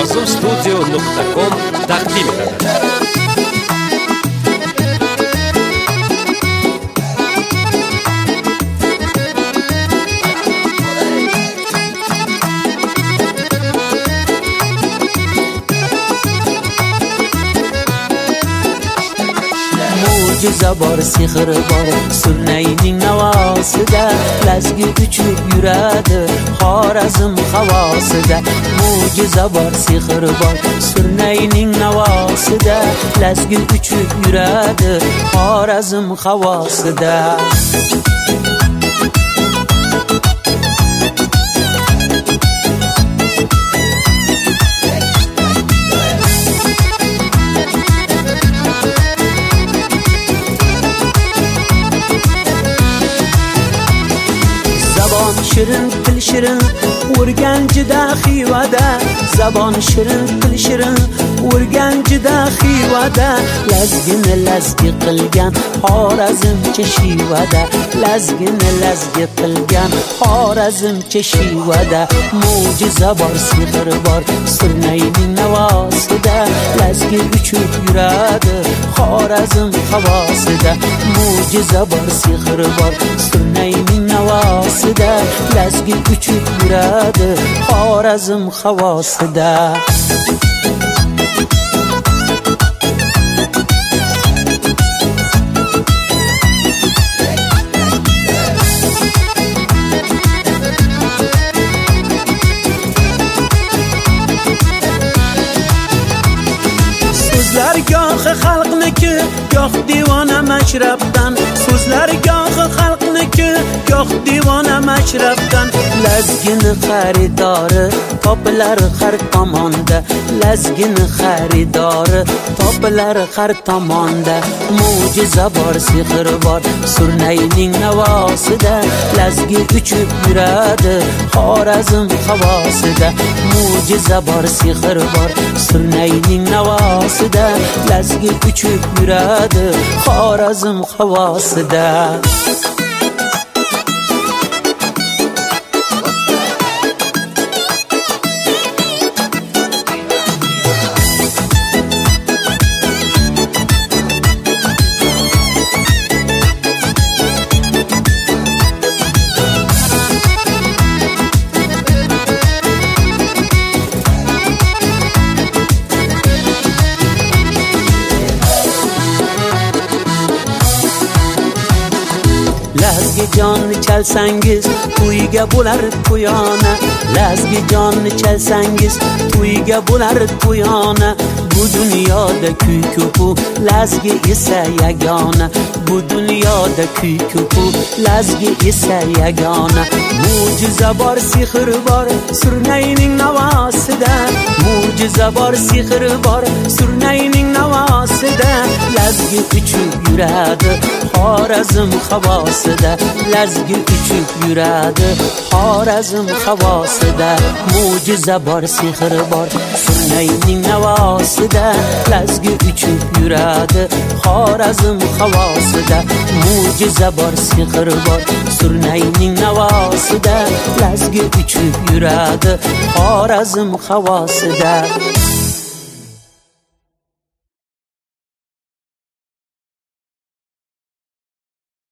Kozimstudio.com taqdim etadi. Mo'jiza bor, sehr bor, Surnayning navosida, lazgi uchib yuradi Xorazm havosida. Mo'jiza bor, sehr bor, Surnayning navosida, lazgi uchib yuradi Xorazm havosida. Zabon shirin, til shirin, o'rganjida xivada. Zabon shirin, til shirin, o'rganjida xivada. Lazgini lazgi qilgan Xorazmcha shivada. Lazgini lazgi qilgan Xorazmcha shivada. Mo'jiza bor, sehr bor, Surnayning navosida, lazgi uchib yuradi Xorazm havosida. Mo'jiza bor, sehr bor, Surnayning navosida, lazgi uchib yuradi Xorazm havosida. So'zlar gohi xalqniki, goh divona mashrabdan. So'zlar gohi xalqniki, goh divona mashrabdan. Lazgini xaridori topilar har tomonda. Lazgini xaridori topilar har tomonda. Mo'jiza bor, sehr bor, Surnayning navosida, lazgi uchib yuradi Xorazm havosida. Mo'jiza bor, sehr bor, Surnayning navosida, lazgi uchib yuradi Xorazm havosida. Lazgi jonni chalsangiz, to'yga bo'lar to'yona. Lazgi jonni chalsangiz, to'yga bo'lar to'yona. Bu dunyoda kuy ko'pu, lazgi esa yagona. Bu dunyoda kuy ko'pu, lazgi esa yagona. Mo'jiza bor, sehr bor, Surnayning navosida. Mo'jiza bor, sehr bor, Surnayning navosida, lazgi uchib yuradi Xorazm havosida. Lazgi uchib yuradi Xorazm havosida. Mo'jiza bor, sehr bor, Surnayning navosida, lazgi uchib yuradi Xorazm havosida. Mo'jiza bor, sehr bor, Surnayning navosida, lazgi uchib yuradi Xorazm havosida.